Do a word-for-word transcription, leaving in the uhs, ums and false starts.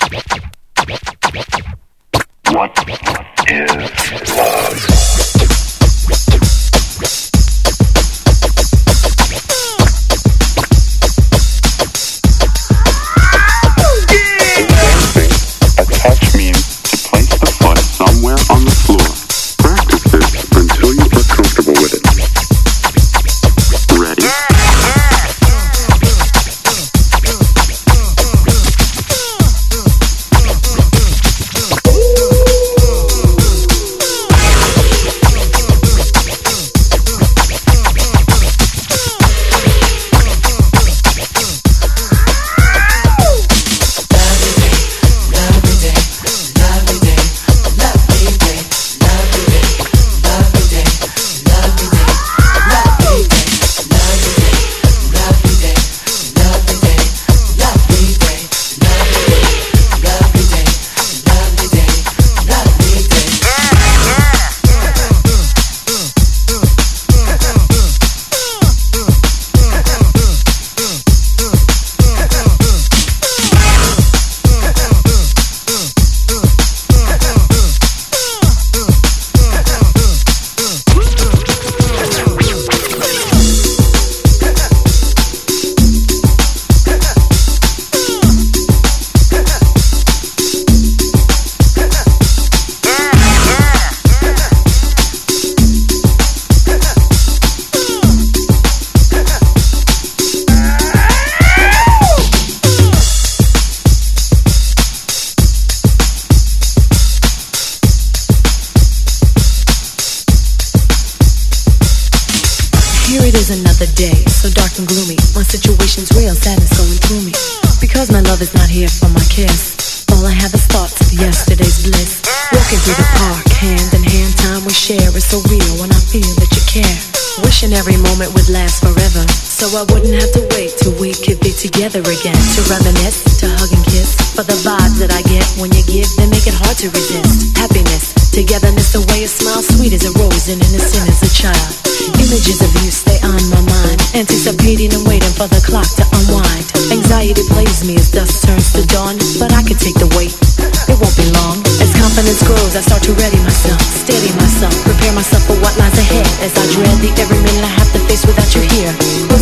I wouldn't have to wait till we could be together again, to reminisce, to hug and kiss. For the vibes that I get when you give, they make it hard to resist. Happiness, togetherness, the way you smile, sweet as a rose and innocent as a child. Images of you stay on my mind, anticipating and waiting for the clock to unwind. Anxiety plays me as dusk turns to dawn, but I could take the weight, it won't be long. As confidence grows, I start to ready myself, steady myself, prepare myself for what lies ahead, as I dread the every minute I have to face without you here.